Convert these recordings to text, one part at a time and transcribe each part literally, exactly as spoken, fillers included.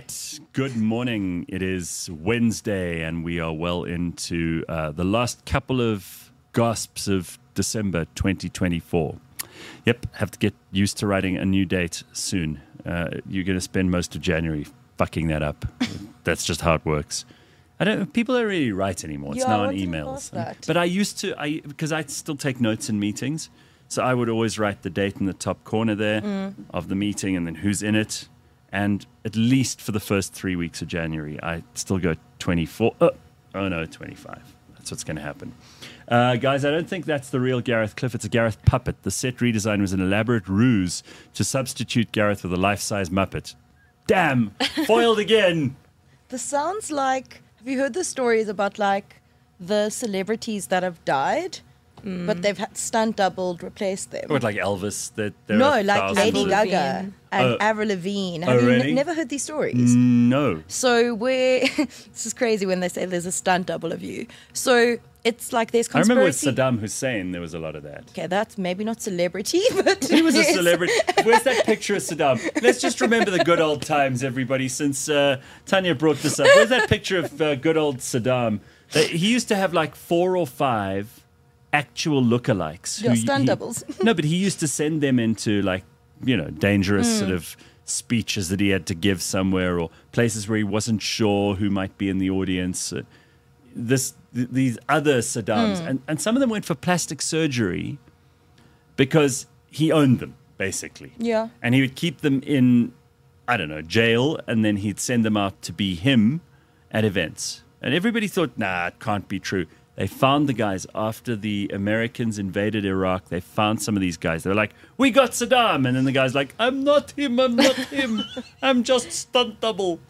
right. Good morning. It is Wednesday, and we are well into uh, the last couple of gasps of December twenty twenty-four. Yep, have to get used to writing a new date soon. Uh, you're going to spend most of January fucking that up. That's just how it works. I don't. People don't really write anymore. It's Yeah, now I on wanted to emails. ask that. But I used to, I because I still take notes in meetings, so I would always write the date in the top corner there Mm. of the meeting, and then who's in it. And at least for the first three weeks of January, I still go twenty-four. Oh, oh no, twenty-five. That's what's going to happen. Uh, guys, I don't think that's the real Gareth Cliff. It's a Gareth puppet. The set redesign was an elaborate ruse to substitute Gareth with a life-size Muppet. Damn! Foiled again! This sounds like. Have you heard the stories about like the celebrities that have died, but they've had stunt doubled replace them? What, like Elvis? That there No, are like thousands Lady of- Gaga Lavigne. and Oh. Avril Lavigne. Oh, Have you n- really? never heard these stories? No. So where this is crazy when they say there's a stunt double of you. So it's like there's I remember with conspiracy. Saddam Hussein, there was a lot of that. Okay, that's maybe not celebrity, but He was a yes. celebrity. Where's that picture of Saddam? Let's just remember the good old times, everybody, since uh, Tanya brought this up. Where's that picture of uh, good old Saddam? Uh, he used to have like four or five actual lookalikes. Yeah, who stunt he- doubles. No, but he used to send them into like, you know, dangerous Hmm. sort of speeches that he had to give somewhere, or places where he wasn't sure who might be in the audience. Uh, this th- these other Saddams, and, and some of them went for plastic surgery because he owned them, basically. Yeah. And he would keep them in, I don't know, jail, and then he'd send them out to be him at events. And everybody thought, nah, it can't be true. They found the guys after the Americans invaded Iraq. They found some of these guys. They were like, we got Saddam. And then the guy's like, I'm not him. I'm not him. I'm just stunt double.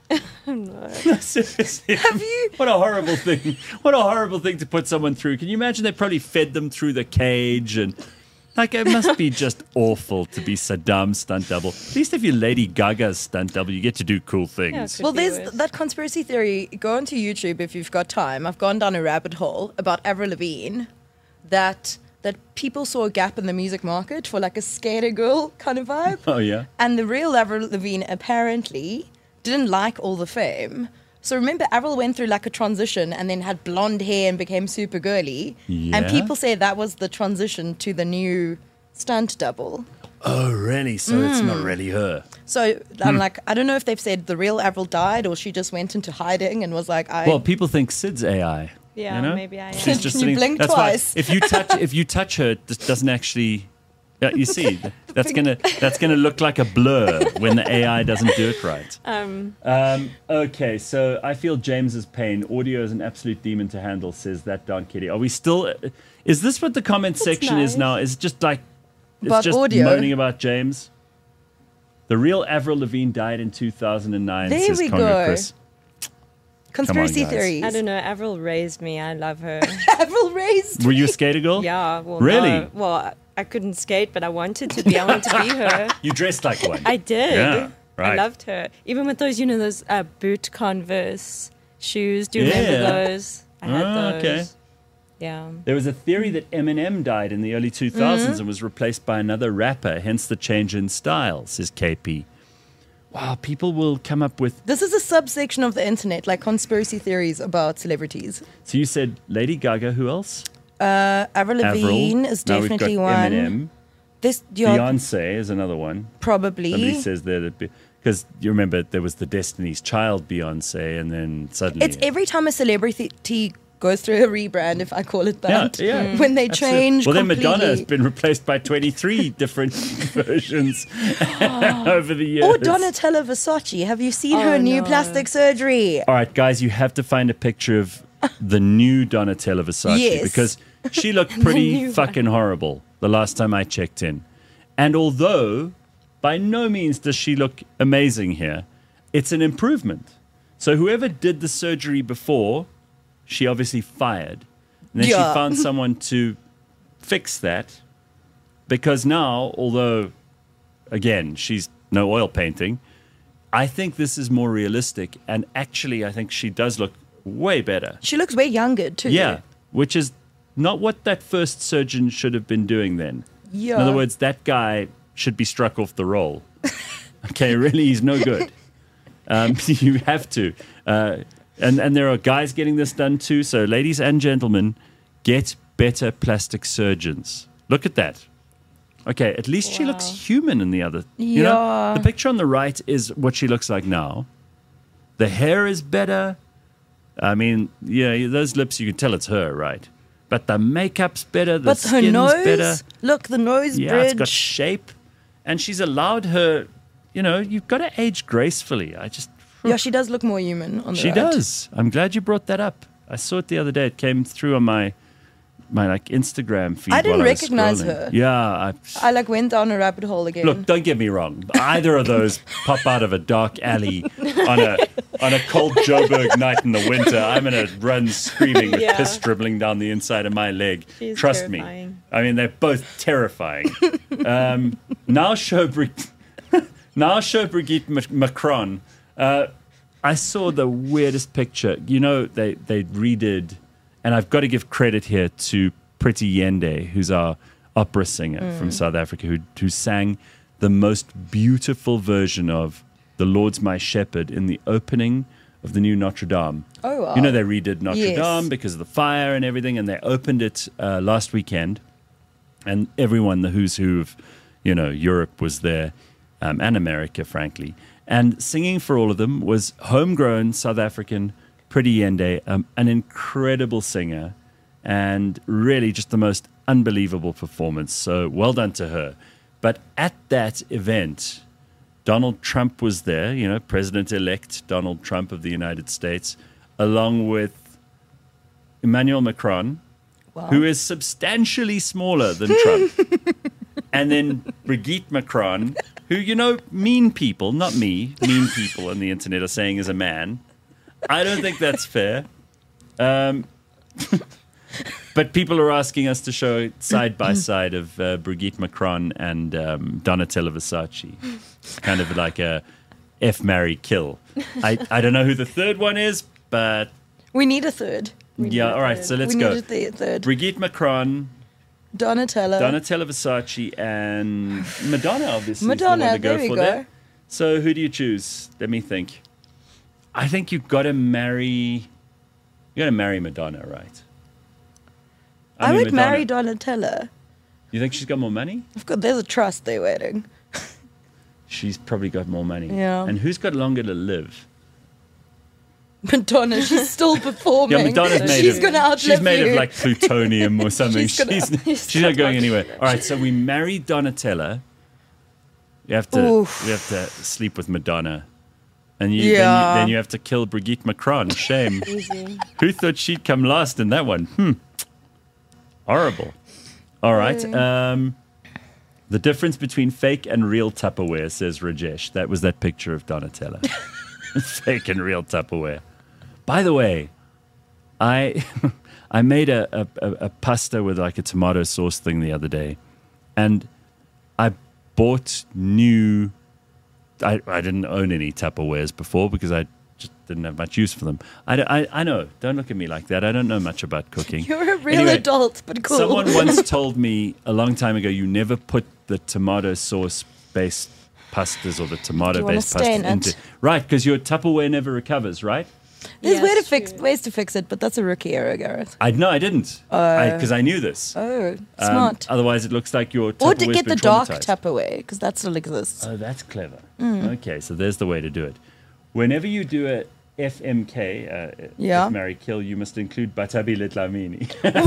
Seriously. Have you- What a horrible thing. What a horrible thing to put someone through. Can you imagine they probably fed them through the cage and... Like, it must be just awful to be Saddam's stunt double. At least if you're Lady Gaga's stunt double, you get to do cool things. Could Well, be there's worse. that conspiracy theory. Go onto YouTube if you've got time. I've gone down a rabbit hole about Avril Lavigne, that that people saw a gap in the music market for like a skater girl kind of vibe. Oh, yeah? And the real Avril Lavigne apparently didn't like all the fame. So remember, Avril went through like a transition and then had blonde hair and became super girly. And Yeah? people say that was the transition to the new stunt double. Oh, really? So it's not really her. So I'm Hmm. like, I don't know if they've said the real Avril died or she just went into hiding and was like, I. Well, people think Sid's A I. Yeah, you know? maybe I am. She's just You sitting. blink that's twice. Why if you touch, if you touch her, it just doesn't actually. Yeah, you see, that's gonna that's gonna look like a blur when the A I doesn't do it right. Um, Um, okay, so I feel James's pain. Audio is an absolute demon to handle, says that Don Kitty. Are we still? Is this what the comment section is nice. now? Is it just like it's About just audio? moaning about James? The real Avril Lavigne died in two thousand nine. There says we Congo go. Chris. Conspiracy guys. theories. I don't know. Avril raised me. I love her. Avril raised. Were you a skater girl? Yeah. Well, Really? no. Well, I- I couldn't skate, but I wanted to be. I wanted to be her. You dressed like one. I did. Yeah, right. I loved her. Even with those, you know, those uh, boot Converse shoes. Do you Yeah. remember those? I had Ah, those. okay. Yeah. There was a theory that Eminem died in the early two thousands and was replaced by another rapper, hence the change in style, says K P. Wow, people will come up with... This is a subsection of the internet, like conspiracy theories about celebrities. So you said Lady Gaga, who else? Uh, Avril Lavigne Avril. is Now we've definitely got one. Eminem. This, yeah, Beyonce is another one. probably. Somebody says that... Because you remember there was the Destiny's Child Beyonce, and then suddenly... It's every time a celebrity goes through a rebrand, if I call it that. Yeah, yeah. When they Absolutely. change Well, then completely. Madonna has been replaced by twenty-three different versions over the years. Or Donatella Versace. Have you seen Oh, her new no. plastic surgery? All right, guys, you have to find a picture of the new Donatella Versace Yes. because she looked pretty new one. fucking horrible the last time I checked in. And although by no means does she look amazing here, it's an improvement. So whoever did the surgery before, she obviously fired. And then Yeah. she found someone to fix that because now, although, again, she's no oil painting, I think this is more realistic. And actually, I think she does look way better. She looks way younger, too. Yeah, which is not what that first surgeon should have been doing then. Yeah. In other words, that guy should be struck off the roll. Okay, really, he's no good. Um, you have to. Uh, and, and there are guys getting this done too. So, ladies and gentlemen, get better plastic surgeons. Look at that. Okay, at least she looks Wow. human in the other. You know, Yeah. the picture on the right is what she looks like now. The hair is better. I mean, yeah, those lips, you can tell it's her, right? But the makeup's better. The But her skin's nose, better. look, the nose Yeah, bridge. it's got shape. And she's allowed her, you know, you've got to age gracefully. I just, yeah, she does look more human on the she right. does. I'm glad you brought that up. I saw it the other day. It came through on my my like Instagram feed. I didn't while I was recognize scrolling. her. Yeah, I, I like went down a rabbit hole again. look, don't get me wrong. Either of those pop out of a dark alley on a on a cold Joburg night in the winter. I'm gonna run screaming with Yeah. piss dribbling down the inside of my leg. She's Trust terrifying. me. I mean, they're both terrifying. um, now show Brig- now show Brigitte Mac- Macron. Uh, I saw the weirdest picture. You know, they they redid. And I've got to give credit here to Pretty Yende, who's our opera singer Mm. from South Africa, who, who sang the most beautiful version of The Lord's My Shepherd in the opening of the new Notre Dame. Oh, wow. You know, they redid Notre Yes. Dame because of the fire and everything, and they opened it uh, last weekend. And everyone, the who's who of, you know, Europe was there, um, and America, frankly. And singing for all of them was homegrown South African Pretty Yende, um, an incredible singer, and really just the most unbelievable performance. So well done to her. But at that event, Donald Trump was there, you know, President-elect Donald Trump of the United States, along with Emmanuel Macron, Wow. who is substantially smaller than Trump. And then Brigitte Macron, who, you know, mean people, not me, mean people on the internet are saying is a man. I don't think that's fair. Um, but people are asking us to show side by side of uh, Brigitte Macron and um, Donatella Versace. It's kind of like a F, marry, kill. I, I don't know who the third one is, but We need a third. yeah, all right, so let's we go. need a th- third. Brigitte Macron, Donatella. Donatella Versace, and Madonna, obviously. is the Madonna, one to go there we for go. there. So who do you choose? Let me think. I think you've got to marry. You got to marry Madonna, right? I, mean, would marry Madonna- Donatella. You think she's got more money? Of course, there's a trust they're waiting. She's probably got more money. Yeah. And who's got longer to live? Madonna, she's still performing. Yeah, Madonna's made she's of. gonna outlive She's made you. of like plutonium or something. She's gonna- she's she's she's not going gonna- anywhere. All right, so we marry Donatella. You have to. Oof. We have to sleep with Madonna, and you, then, Yeah. you then you have to kill Brigitte Macron. Shame. Easy. Who thought she'd come last in that one? Hmm. Horrible. All right. Um, the difference between fake and real Tupperware, says Rajesh. That was that picture of Donatella. Fake and real Tupperware. By the way, I I made a, a, a a pasta with like a tomato sauce thing the other day, and I bought new. I, I didn't own any Tupperwares before because I just didn't have much use for them. I, don't- I, I know. Don't look at me like that. I don't know much about cooking. You're a real Anyway, adult, but cool. Someone once told me a long time ago, you never put the tomato sauce based pastas or the tomato wanna based stain pasta into it? right because your Tupperware never recovers, right? There's Yeah, way to it's fix, true. ways to fix it, but that's a rookie error, Gareth. I no, I didn't because I, knew this. Oh, Um, smart. otherance, it looks like your Or Tupperware's to get the been dark traumatized. Tupperware, because that still exists. Oh, that's clever. Mm. Okay, so there's the way to do it. Whenever you do a F M K, uh, Yeah. F Marry Kill, you must include Batabi Letlamini.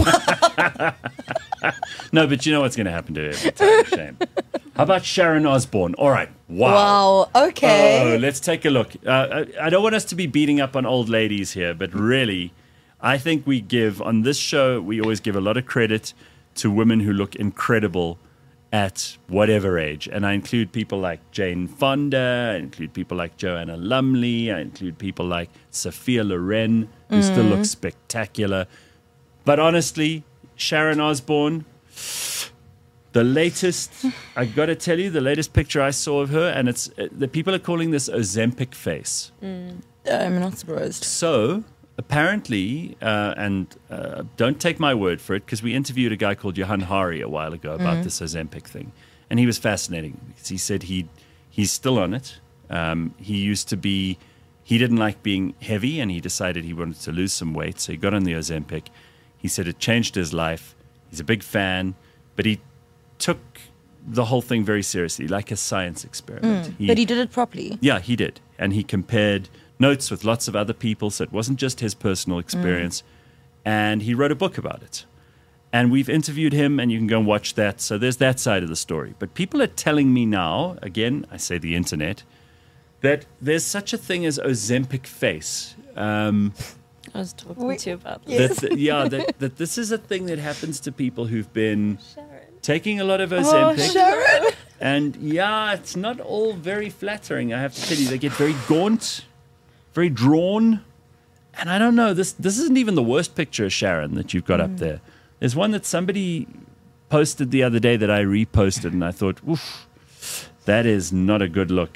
No, but you know what's going to happen to her every time. Shame. How about Sharon Osbourne? All right. Wow. Wow, okay. Oh, let's take a look. Uh, I, I don't want us to be beating up on old ladies here, but really, I think we give, on this show, we always give a lot of credit to women who look incredible at whatever age. And I include people like Jane Fonda, I include people like Joanna Lumley, I include people like Sophia Loren, who still looks spectacular. But honestly, Sharon Osbourne, the latest, I got to tell you, the latest picture I saw of her, and it's uh, the people are calling this Ozempic face. I'm not surprised. So apparently, uh, and uh, don't take my word for it, because we interviewed a guy called Johan Hari a while ago about this Ozempic thing, and he was fascinating because he said he he's still on it. Um, he used to be he didn't like being heavy, and he decided he wanted to lose some weight. So he got on the Ozempic. He said it changed his life. He's a big fan, but he took the whole thing very seriously, like a science experiment. But he did it properly. Yeah, he did. And he compared notes with lots of other people, so it wasn't just his personal experience. And he wrote a book about it. And we've interviewed him, and you can go and watch that. So there's that side of the story. But people are telling me now, again, I say the internet, that there's such a thing as Ozempic face. Um, I was talking We- to you about Yeah. this. that, yeah, that, that this is a thing that happens to people who've been Sharon. taking a lot of Oh, Ozempic. Sharon. And yeah, it's not all very flattering, I have to tell you. They get very gaunt, very drawn. And I don't know, this this isn't even the worst picture of Sharon that you've got up there. There's one that somebody posted the other day that I reposted, and I thought, oof, that is not a good look.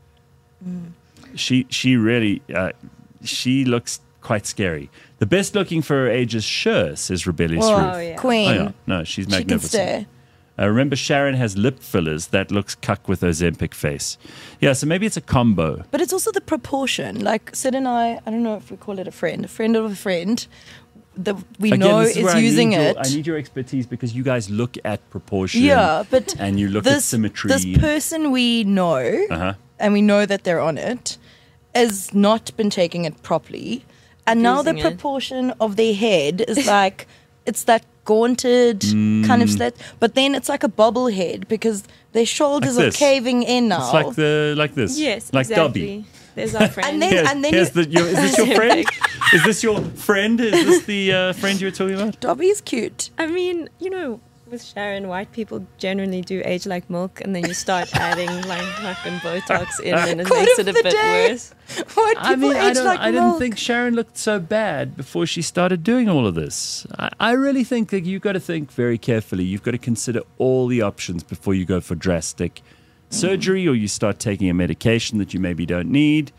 She she really, uh, she looks quite scary. The best looking for her age is Cher, says Rebellious Well, Ruth. Oh, yeah. Queen. Oh, yeah. No, she's She can magnificent. stay. Uh, remember, Sharon has lip fillers. That looks cuck with Ozempic face. Yeah, so maybe it's a combo. But it's also the proportion. Like Sid and I, I don't know if we call it a friend, a friend of a friend, that we Again, know this is where I using need your- it. I need your expertise because you guys look at proportion. Yeah, but and you look at this, symmetry. this person we know, Uh-huh. and we know that they're on it, has not been taking it properly. And now the Abusing it. proportion of their head is like, it's that gaunted Mm. kind of slit, but then it's like a bobblehead because their shoulders Like are this. caving in now. It's like the like this. Yes, like exactly. Dobby. There's our friend. And then- Here's, and then here's you- the, your, is this your friend? Is this your friend? Is this the uh, friend you were talking about? Dobby's cute. I mean, you know, with Sharon, white people generally do age like milk, and then you start adding like fucking Botox in, and it Quote makes of it a the bit day. worse. White I people mean, I, age don't, like I milk. didn't think Sharon looked so bad before she started doing all of this. I, I really think that you've got to think very carefully. You've got to consider all the options before you go for drastic surgery or you start taking a medication that you maybe don't need.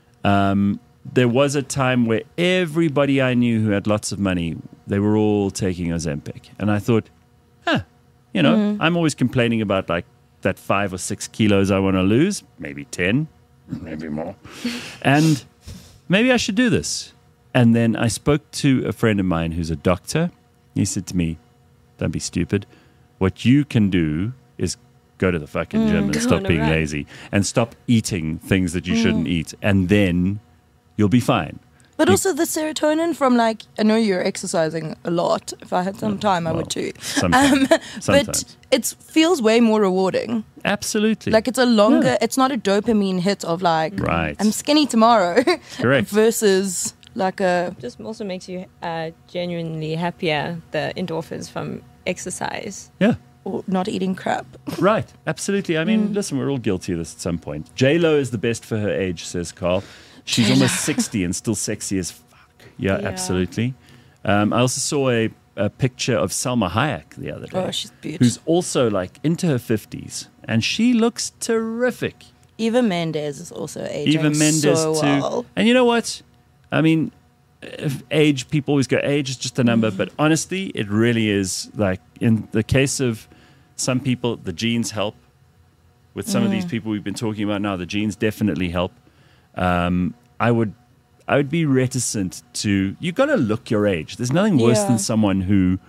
Um, there was a time where everybody I knew who had lots of money, they were all taking Ozempic. And I thought, huh, you know, I'm always complaining about like that five or six kilos I want to lose, maybe ten, maybe more. And maybe I should do this. And then I spoke to a friend of mine who's a doctor. He said to me, don't be stupid. What you can do is go to the fucking gym and Go stop on a being run. lazy and stop eating things that you shouldn't eat. And then you'll be fine. But You- also the serotonin from like, I know you're exercising a lot. If I had some time, I Well, would too. Sometimes. But sometimes. it feels way more rewarding. Absolutely. Like it's a longer, Yeah. it's not a dopamine hit of like, Right. I'm skinny tomorrow. Correct. versus like a, Just also makes you uh, genuinely happier. The endorphins from exercise. Yeah. or not eating crap. Right, absolutely. I mean, listen, we're all guilty of this at some point. J Lo is the best for her age, says Carl. She's almost sixty and still sexy as fuck. Yeah, Yeah. absolutely. Um, I also saw a, a picture of Salma Hayek the other day, Oh, she's beautiful. who's also like into her fifties, and she looks terrific. Eva Mendes is also aging Eva Mendes so too. well. And you know what? I mean, if age, people always go, age is just a number. But honestly, it really is like in the case of some people, the genes help. With some of these people we've been talking about now, the genes definitely help. Um, I would, I would be reticent to. You got to look your age. There's nothing worse Yeah. than someone who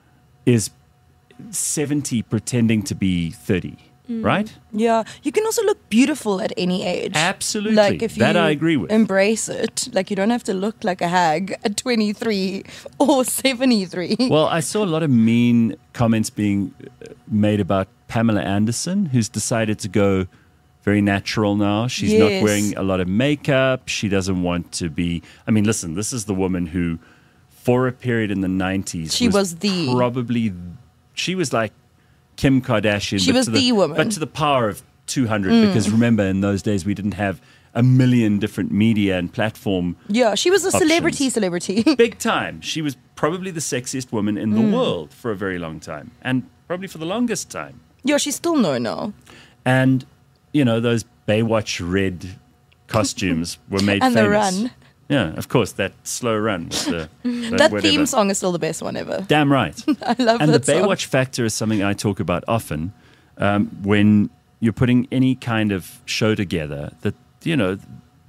is seventy pretending to be thirty. Right? Yeah, you can also look beautiful at any age. Absolutely. Like if you That I agree with. embrace it, like you don't have to look like a hag at twenty-three or seventy-three. Well, I saw a lot of mean comments being uh, made about Pamela Anderson, who's decided to go very natural now. She's not Yes. wearing a lot of makeup. She doesn't want to be. I mean, listen, this is the woman who, for a period in the nineties, She was the- probably. She was like Kim Kardashian. She but was to the woman. but to the power of two hundred. Because remember, in those days, we didn't have a million different media and platform. Yeah, she was a Options. celebrity celebrity. Big time. She was probably the sexiest woman in the world for a very long time, and probably for the longest time. Yeah, she's still known now. And you know, those Baywatch red costumes were made And the famous. run. Yeah, of course, that slow run with the the That whatever. theme song is still the best one ever. Damn right. I love And the that song. Baywatch factor is something I talk about often um, when you're putting any kind of show together. That you know that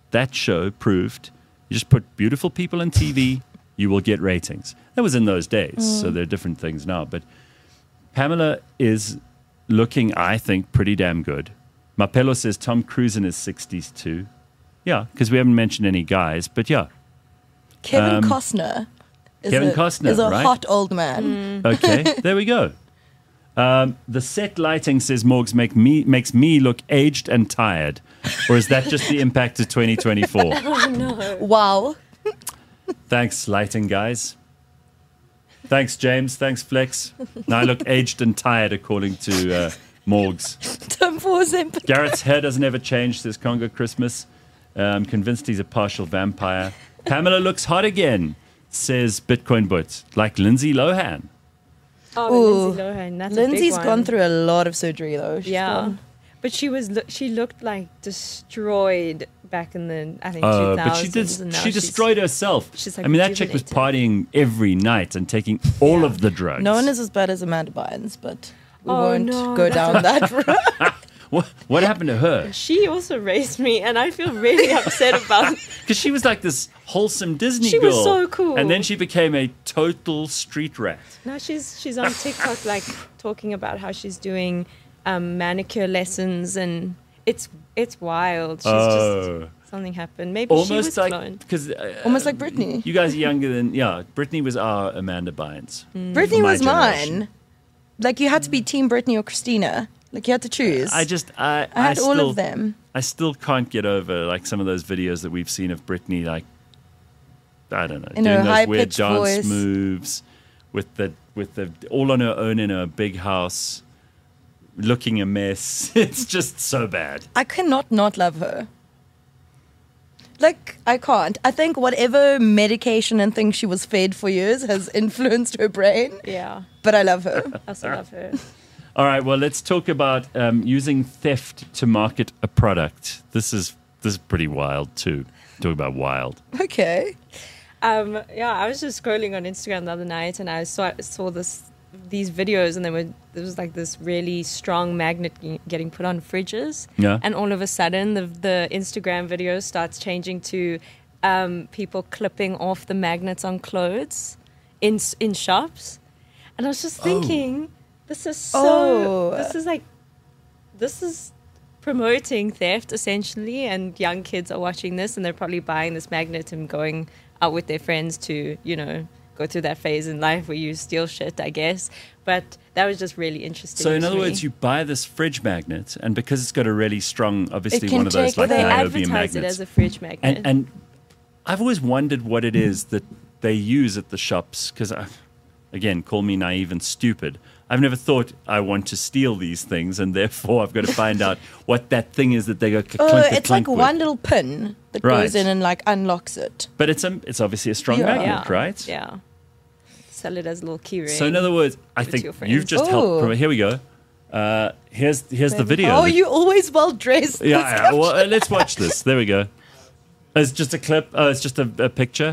that show proved you just put beautiful people on T V, you will get ratings. That was in those days, Mm. so there are different things now. But Pamela is looking, I think, pretty damn good. Mapelo says Tom Cruise in his sixties too. Yeah, because we haven't mentioned any guys, but yeah. Kevin Um, Costner. Is Kevin a, Costner, is a right? hot old man. Okay, there we go. Um, the set lighting, says Morgs, make me makes me look aged and tired. Or is that just the impact of twenty twenty-four? Wow. Thanks, lighting guys. Thanks, James. Thanks, Flex. Now I look aged and tired, according to uh, Morgs. Tim Forsen. Garrett's hair doesn't ever change, says Congo Christmas. Uh, I'm convinced he's a partial vampire. Pamela looks hot again, says Bitcoin Boot, like Lindsay Lohan. Oh, Ooh. Lindsay Lohan. That's a big Lindsay's one. gone through a lot of surgery though. She's Yeah, gone- but she was lo- she looked like destroyed back in the I think Uh, two but she thousands. did. and now She she's- destroyed herself. she's, like, I mean, that chick was rejuvenated. partying every night and taking all Yeah. of the drugs. No one is as bad as Amanda Bynes, but we Oh, won't no, go that's down that road. What, what happened to her? She also raised me, and I feel really upset about. Because she was like this wholesome Disney She girl. was so cool. And then she became a total street rat. Now she's she's on TikTok, like talking about how she's doing um, manicure lessons, and it's it's wild. She's Oh. just something happened. Maybe she Almost was like cloned. because uh, Almost like Britney. You guys are younger than yeah. Britney was our Amanda Bynes. Britney For my was generation. mine. Like you had to be Team Britney or Christina. Like you had to choose. I just I I had all still, of them. I still can't get over like some of those videos that we've seen of Britney, like I don't know, In doing her those weird high-pitched dance voice. moves with the with the all on her own in a big house, looking a mess. It's just so bad. I cannot not love her. Like, I can't. I think whatever medication and things she was fed for years has influenced her brain, Yeah, but I love her. I also love her. All right, well, let's talk about um, using theft to market a product. This is this is pretty wild too. Talk about wild. Okay. Um, yeah, I was just scrolling on Instagram the other night, and I saw saw this these videos, and there were there was like this really strong magnet ge- getting put on fridges, Yeah. and all of a sudden the the Instagram video starts changing to um, people clipping off the magnets on clothes in s- in shops, and I was just thinking, this is so Oh. this is like this is promoting theft essentially, and young kids are watching this and they're probably buying this magnet and going out with their friends to, you know, go through that phase in life where you steal shit, I guess. But that was just really interesting. So in to other me. words, you buy this fridge magnet, and because it's got a really strong, obviously can one of those take- like they niobium advertise magnets, it as a fridge magnet. and and I've always wondered what it is that they use at the shops because, again, call me naive and stupid. I've never thought I want to steal these things, and therefore I've got to find out what that thing is that they go clink Oh, clink it's like with. one little pin that Right. goes in and like unlocks it. But it's a, it's obviously a strong Yeah. magnet, yeah, right? Yeah. Sell it as a little key ring. So in other words, I Give it to think your friends. you've just Oh. helped. Promote. Here we go. Uh, here's here's the video. Oh, that- you always well dressed. Yeah, yeah. Well, uh, let's watch this. There we go. It's just a clip. Oh, it's just a, a picture.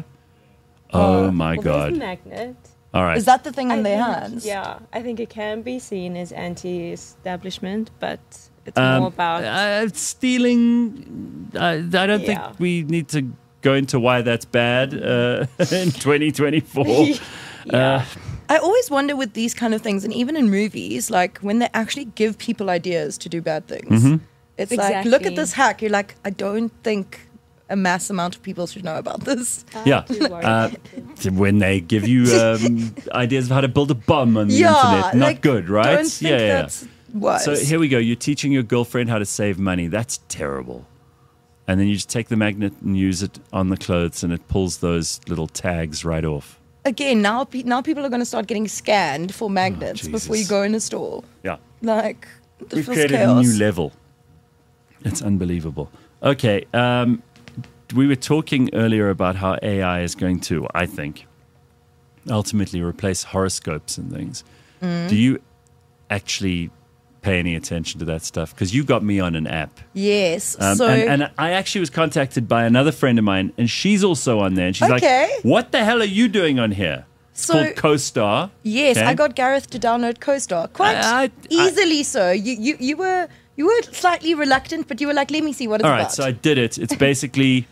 Oh my well, there's god! the magnet. All right. Is that the thing in I their think- hands? Yeah, I think it can be seen as anti-establishment, but it's Um, more about uh, stealing? I, I don't Yeah. think we need to go into why that's bad uh, in twenty twenty-four. yeah. I always wonder with these kind of things, and even in movies, like when they actually give people ideas to do bad things. Mm-hmm. It's like, look Exactly. at this hack. You're like, I don't think a mass amount of people should know about this. Yeah. too worried Uh, about it. when they give you um, ideas of how to build a bomb on the Yeah, internet, not like, good, right? Don't think that's wise. So here we go. You're teaching your girlfriend how to save money. That's terrible. And then you just take the magnet and use it on the clothes, and it pulls those little tags right off. Again, now pe- now people are going to start getting scanned for magnets before you Jesus. go in a store. Yeah. Like, this We've feels created chaos. a new level. It's unbelievable. Okay. Um, we were talking earlier about how A I is going to, I think, ultimately replace horoscopes and things. Mm. Do you actually pay any attention to that stuff? Because you got me on an app. Yes. Um, so and, and I actually was contacted by another friend of mine, and she's also on there. And she's Okay. like, "What the hell are you doing on here?" It's So- called CoStar. yes, Okay? I got Gareth to download CoStar quite I- I- easily. So you, you you were You were slightly reluctant, but you were like, let me see what it's All right, about. so I did it. It's basically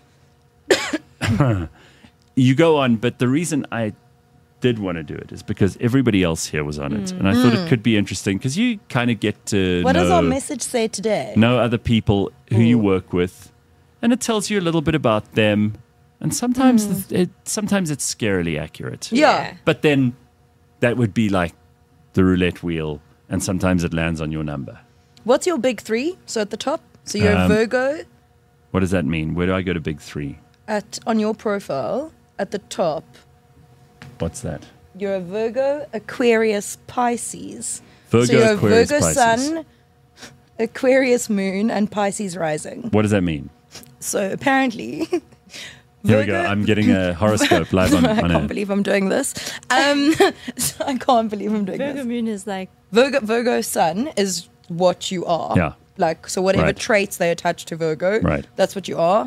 you go on, but the reason I did want to do it is because everybody else here was on it, and I thought it could be interesting because you kind of get to what know, does our message say today? know other people who you Ooh. work with, and it tells you a little bit about them, and sometimes th- it sometimes it's scarily accurate. Yeah. But then that would be like the roulette wheel, and sometimes it lands on your number. What's your big three? So at the top. So you're a Um, Virgo What does that mean? Where do I go to big three? at on your profile at the top. What's that? You're a Virgo, Aquarius, Pisces. Virgo, so you're Aquarius, a Virgo Pisces. Sun, Aquarius Moon, and Pisces Rising. What does that mean? So apparently, Here we go. Virgo- I'm getting a horoscope live on, I on can't air. believe I'm doing this. Um, so I can't believe I'm doing Virgo this. moon is like Virgo, Virgo Sun is what you are. Yeah. Like, so whatever Right. traits they attach to Virgo, Right. that's what you are.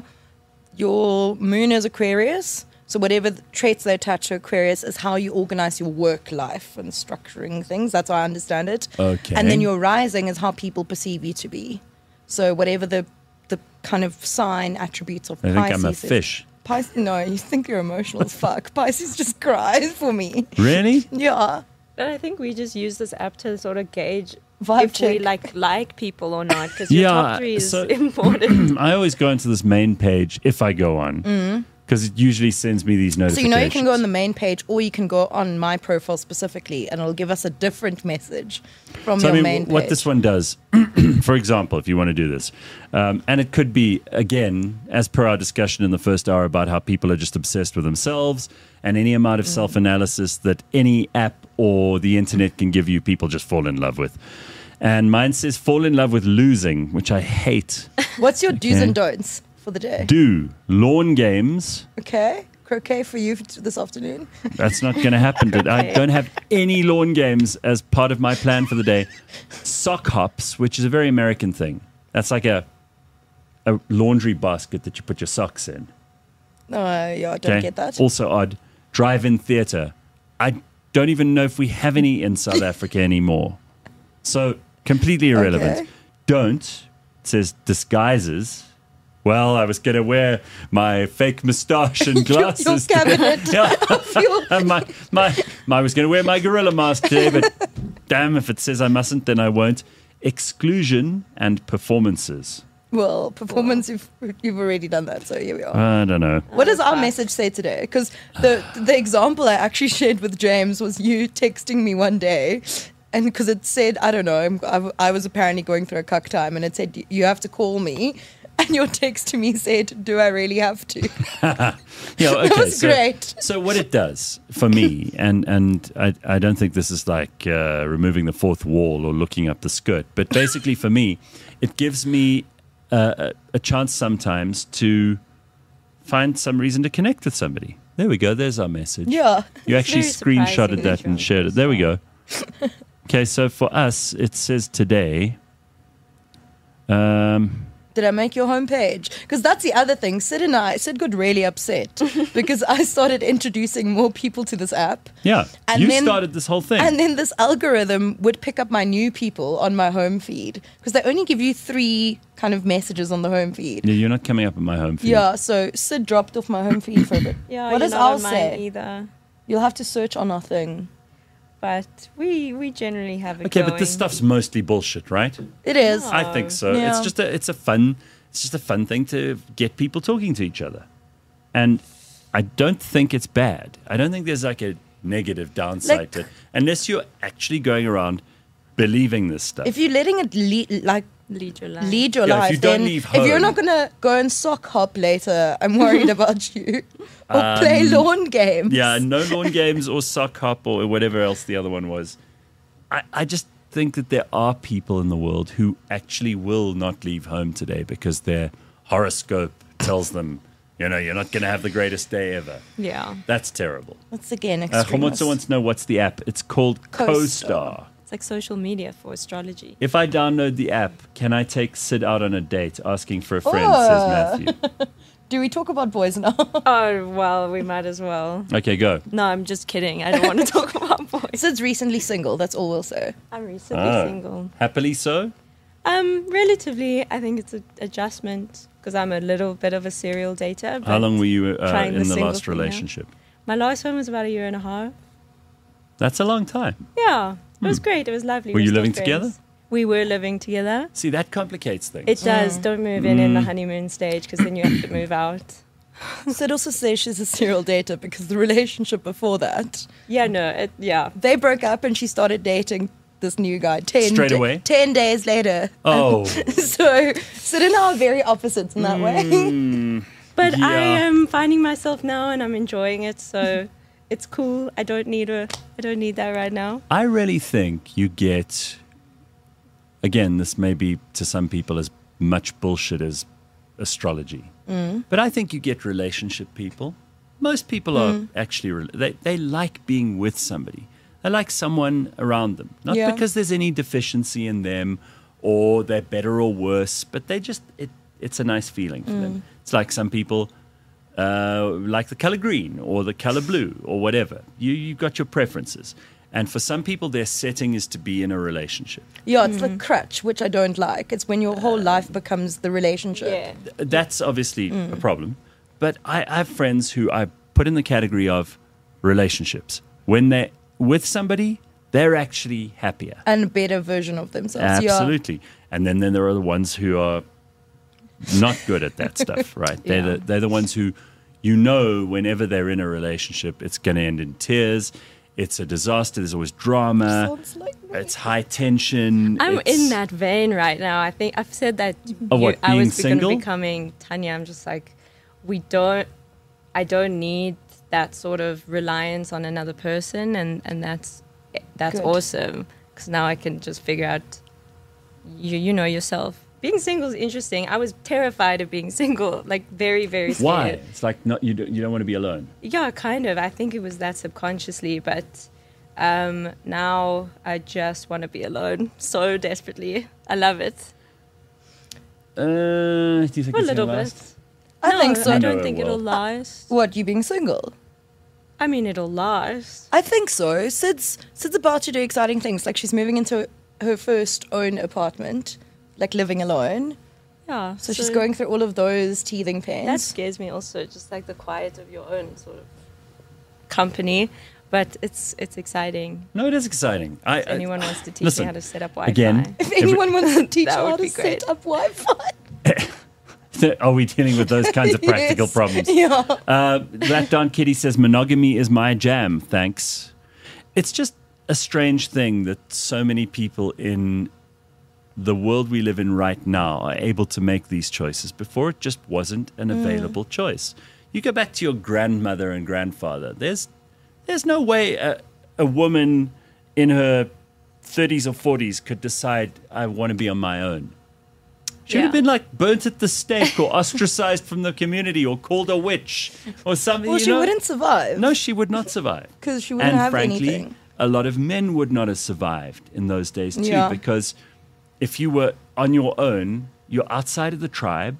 Your moon is Aquarius. So whatever the traits they attach to Aquarius is how you organize your work life and structuring things. That's how I understand it. Okay. And then your rising is how people perceive you to be. So whatever the the kind of sign attributes of I think Pisces I'm a is. fish. Pisces, no, you think you're emotional as fuck. Pisces just cries for me. Really? Yeah. But I think we just use this app to sort of gauge Vibe if we check. like like people or not, because your Yeah, top three is so- important. I always go into this main page if I go on because it usually sends me these So notifications. you know you can go on the main page or you can go on my profile specifically and it'll give us a different message from So your I mean, main w- what page. this one does, for example, if you want to do this, um, and it could be, again, as per our discussion in the first hour about how people are just obsessed with themselves and any amount of Mm. self-analysis that any app or the internet can give you, people just fall in love with. And mine says fall in love with losing, which I hate. What's your do's Okay. and don'ts for the day? Do lawn games. Okay. Croquet for you f- this afternoon. That's not going to happen. But I don't have any lawn games as part of my plan for the day. Sock hops, which is a very American thing. That's like a a laundry basket that you put your socks in. No, yeah, I don't Okay? get that. Also odd. Drive-in theatre. I don't even know if we have any in South Africa anymore. So completely irrelevant. Okay. Don't. It says disguises. Well, I was going to wear my fake moustache and Your- your glasses. cabinet. Yeah. Your- my, my, my, I was going to wear my gorilla mask today, but damn, if it says I mustn't, then I won't. Exclusion and performances. Well, performance, you've, you've already done that, so here we are. I don't know. What does our Facts. message say today? Because the the example I actually shared with James was you texting me one day, and because it said I don't know, I'm, I, I was apparently going through a cuck time, and it said you have to call me, and your text to me said, "Do I really have to?" Yeah, okay, That was so, great. So what it does for me, and and I, I don't think this is like uh, removing the fourth wall or looking up the skirt, but basically for me, it gives me uh, a, a chance sometimes to find some reason to connect with somebody. There we go. There's our message. Yeah. You actually very screenshotted surprising that that and you're- shared it. There we go. Okay, so for us, it says today. Um, Did I make your homepage? Because that's the other thing. Sid and I, Sid got really upset because I started introducing more people to this app. yeah, And you then- started this whole thing. And then this algorithm would pick up my new people on my home feed because they only give you three kind of messages on the home feed. yeah, you're not coming up in my home feed. Yeah, so Sid dropped off my home feed for a bit. Yeah, what you're does not Al on mine say? either. You'll have to search on our thing. But we we generally have it Okay, going. but this stuff's mostly bullshit, right? It is. No. I think so. Yeah. It's just a it's a fun it's just a fun thing to get people talking to each other. And I don't think it's bad. I don't think there's like a negative downside Like- to it unless you're actually going around believing this stuff. If you're letting it lead, like Lead your life. lead your Yeah, if life, you don't then leave if you're home- not gonna go and sock hop later, I'm worried about you. Or play Um, lawn games. Yeah, no lawn games or sock hop or whatever else the other one was. I, I just think that there are people in the world who actually will not leave home today because their horoscope tells them, you know, you're not going to have the greatest day ever. Yeah. That's terrible. Once again, Uh, extremist. Homotso wants to know what's the app. It's called CoStar. CoStar. It's like social media for astrology. If I download the app, can I take Sid out on a date asking for a friend, Oh. says Matthew. Do we talk about boys now? Oh, well, we might as well. Okay, go. No, I'm just kidding. I don't want to talk about boys. Sid's recently single. That's all we'll say. I'm recently Ah. single. Happily so? Um, relatively, I think it's an adjustment because I'm a little bit of a serial dater. How long were you uh, trying in the the single last thing now. relationship? My last one was about a year and a half. That's a long time. Yeah, it was great. It was lovely. Were We're you still living friends. together? We were living together. See, that complicates things. It does. Don't move in in the Mm. honeymoon stage because then you have to move out. Sid also says she's a serial dater because the relationship before that, Yeah, no, it, yeah. they broke up and she started dating this new guy ten Straight da- away? ten days later. Oh. So Sid and I are very opposites in that way. Mm, But I yeah. am finding myself now and I'm enjoying it, so it's cool. I don't need a I don't need that right now. I really think you get, again, this may be to some people as much bullshit as astrology, Mm. but I think you get relationship people. Most people Mm. are actually, re- they, they like being with somebody. They like someone around them. Not Yeah. because there's any deficiency in them or they're better or worse, but they just, it, it's a nice feeling for Mm. them. It's like some people uh, like the color green or the color blue or whatever. You, you've got your preferences. And for some people, their setting is to be in a relationship. Yeah, it's like crutch, which I don't like. It's when your whole life becomes the relationship. Yeah. Th- That's obviously Mm. a problem. But I, I have friends who I put in the category of relationships. When they're with somebody, they're actually happier. And a better version of themselves. Absolutely. And then, then there are the ones who are not good at that stuff, right? They're, Yeah. the, they're the ones who, you know, whenever they're in a relationship, it's going to end in tears. It's a disaster. There's always Yeah. drama. Sounds like me. It's high tension. I'm it's- in that vein right now. I think I've said that Of what, I being was going single? to becoming Tanya. I'm just like, we don't, I don't need that sort of reliance on another person, and, and that's that's Good. awesome because now I can just figure out, you you know yourself. Being single is interesting. I was terrified of being single, like very very scared. Why? It's like not you. Don't, you don't want to be alone. Yeah, kind of. I think it was that subconsciously, but um, now I just want to be alone so desperately. I love it. Uh, do you think For a it's little gonna bit. last? I no, think so. I No, don't it think will. it'll last. What, you being single? I mean, it'll last. I think so. Sid's Sid's about to do exciting things. Like she's moving into her first own apartment, like living alone. Yeah. So, she's going through all of those teething pains. That scares me also, just like the quiet of your own sort of company. But it's it's exciting. No, it is exciting. I, If anyone wants to teach listen, me how to set up Wi-Fi. again, if anyone wants to teach That her how would to be great. set up Wi-Fi. Are we dealing with those kinds of practical Yes. problems? Yeah. Uh, that Don Kitty says monogamy is my jam. Thanks. It's just a strange thing that so many people in the world we live in right now are able to make these choices. Before, it just wasn't an available choice. You go back to your grandmother and grandfather. There's, there's no way a, a woman in her thirties or forties could decide I want to be on my own. She would have Yeah. been like burnt at the stake or ostracized from the community or called a witch or something. Well, you she know? wouldn't survive. No, she would not survive. because she wouldn't And have frankly, anything. a lot of men would not have survived in those days too, Yeah. because if you were on your own, you're outside of the tribe,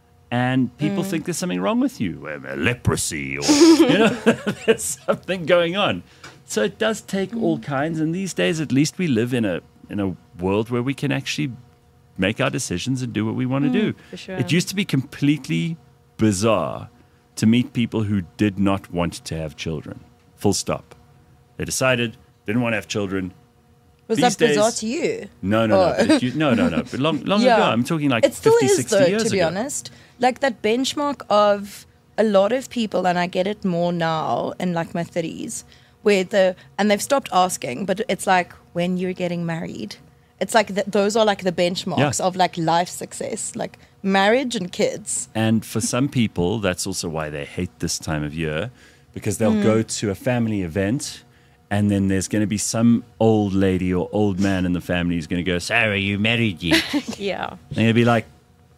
and people Mm. think there's something wrong with you, uh, leprosy, or you know, there's something going on. So it does take all Mm. kinds, and these days, at least, we live in a in a world where we can actually make our decisions and do what we want to do. for sure. It used to be completely bizarre to meet people who did not want to have children. Full stop. They decided didn't want to have children. Was these that bizarre days- to you? No, no, Oh. no. But you, no, no, no. But long, long Yeah. ago, I'm talking like It still fifty, is, sixty though, years to be ago. honest. Like that benchmark of a lot of people, and I get it more now in like my thirties, where the, and they've stopped asking, but it's like when you're getting married. It's like th- those are like the benchmarks Yeah. of like life success, like marriage and kids. And for some people, that's also why they hate this time of year, because they'll Mm. go to a family event and then there's going to be some old lady or old man in the family who's going to go, Sarah, you married yet? Yeah. And you'll be like,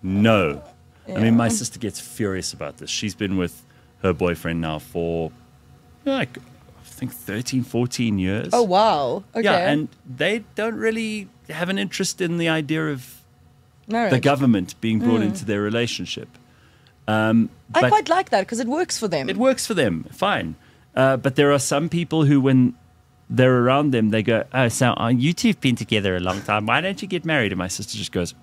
no. I mean, my Yeah. sister gets furious about this. She's been with her boyfriend now for like, I think thirteen, fourteen years. Oh wow! Okay, Yeah, and they don't really have an interest in the idea of marriage. the government being brought into their relationship. Um, I but quite like that because it works for them. it works for them, fine. Uh, but there are some people who, when they're around them, they go, oh, so uh, you two have been together a long time. Why don't you get married? And my sister just goes,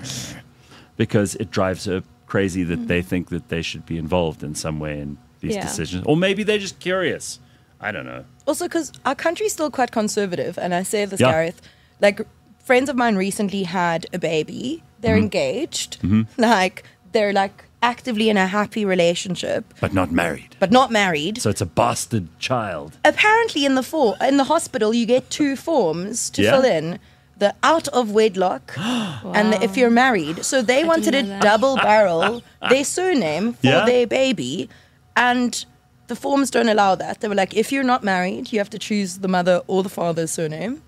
because it drives her crazy that mm. they think that they should be involved in some way in these Yeah. decisions. Or maybe they're just curious. I don't know. Also, because our country's still quite conservative, and I say this, Yeah. Gareth, like friends of mine recently had a baby. They're Mm-hmm. engaged. Like they're like actively in a happy relationship, But not married. but not married. So it's a bastard child. Apparently, in the for- in the hospital, you get two forms to Yeah? fill in: the out of wedlock and the if you're married. So they wanted to know that. double barrel their surname for Yeah? their baby, and the forms don't allow that. They were like, if you're not married, you have to choose the mother or the father's surname,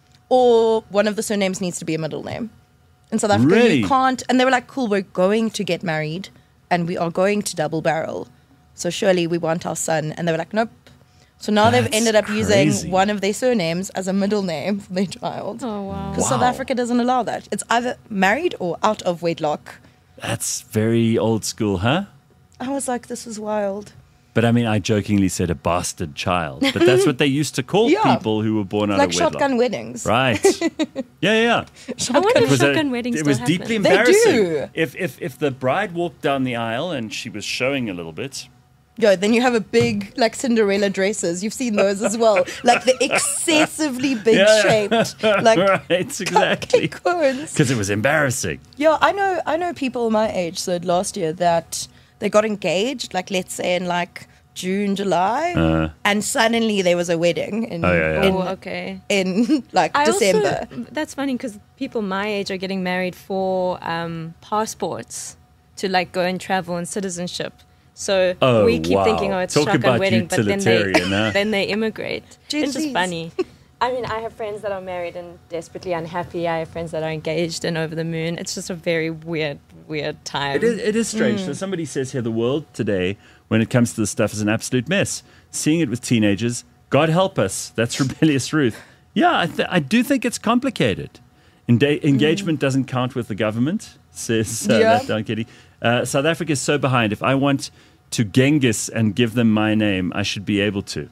or one of the surnames needs to be a middle name. In South Africa, Really? you can't. And they were like, cool, we're going to get married, and we are going to double barrel. So surely we want our son. And they were like, nope. So now they've That's ended up crazy. using one of their surnames as a middle name for their child. Oh, wow. Because South Wow. Africa doesn't allow that. It's either married or out of wedlock. That's very old school, huh? I was like, this is wild. But I mean, I jokingly said a bastard child. But that's what they used to call Yeah. people who were born out Like of wedlock. shotgun weddings. Right. Yeah, yeah, yeah. I wonder It if was, a- shotgun weddings it still was happen. deeply They embarrassing. do. If, if if the bride walked down the aisle and she was showing a little bit, Yo, then you have a big, like Cinderella dresses. You've seen those as well. Like the excessively big Yeah. shaped, like right, exactly, cupcake cones. because it was embarrassing. Yeah, I know. I know people my age said last year that they got engaged. Like let's say in like June, July, Uh. and suddenly there was a wedding in Oh, yeah, yeah. in, Oh, okay. in like I December. Also, that's funny because people my age are getting married for um, passports to like go and travel and citizenship. So Oh, we keep wow. thinking, oh, it's Talk shotgun about wedding, but then they utilitarian, huh? then they immigrate. Gen It's just Zs. funny. I mean, I have friends that are married and desperately unhappy. I have friends that are engaged and over the moon. It's just a very weird, weird time. It is, it is strange. So somebody says here, the world today, when it comes to this stuff, is an absolute mess. Seeing it with teenagers, God help us. That's rebellious Ruth. Yeah, I, th- I do think it's complicated. Enda- engagement doesn't count with the government, says uh, Yeah. that down kitty. Uh, South Africa is so behind. If I want to Genghis and give them my name, I should be able to.